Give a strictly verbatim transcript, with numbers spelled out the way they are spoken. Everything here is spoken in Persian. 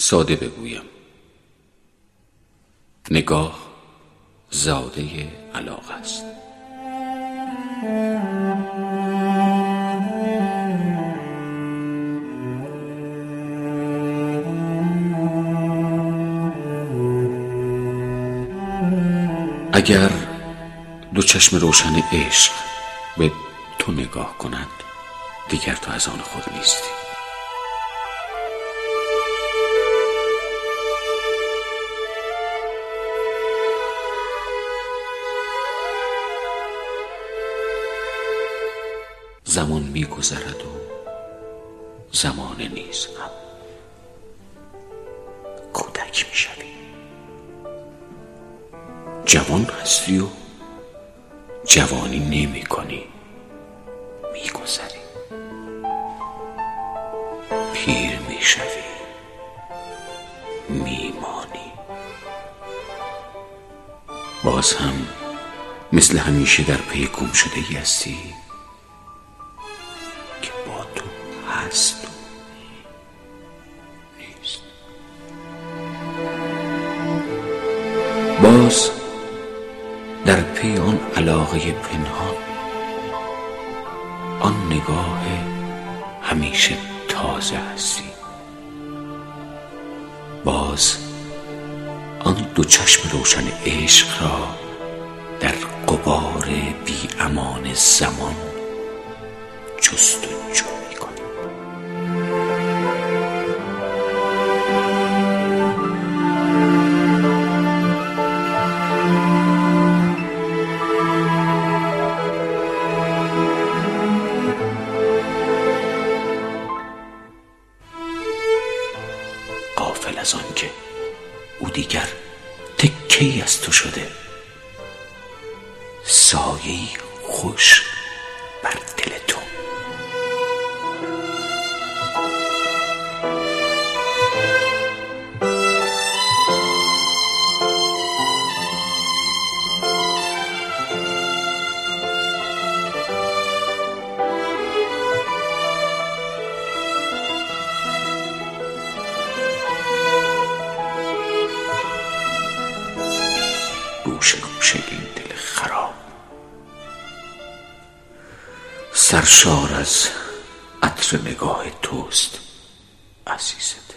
ساده بگویم، نگاه زاده علاقه است. اگر دو چشم روشن عشق به تو نگاه کنند، دیگر تو از آن خود نیستی. زمان می گذرد و زمانه نیز هم. کودک می شوی، جوان هستی و جوانی نمی کنی، می گذری. پیر می شوی، می مانی. باز هم مثل همیشه در پی گم شدگی هستی که با تو هست و نیست. باز در پی آن علاقه پنهان، آن نگاه همیشه تازه هستی. باز آن دو چشم روشن عشق را در غبار بی امان زمان جستجو می‌کنی. غافل از آن که او دیگر تکه‌ای از تو شده، سایه‌ای خوش بر دل تو. گوشه گوشه این دل خراب سرشار از عطر نگاه توست عزیزم.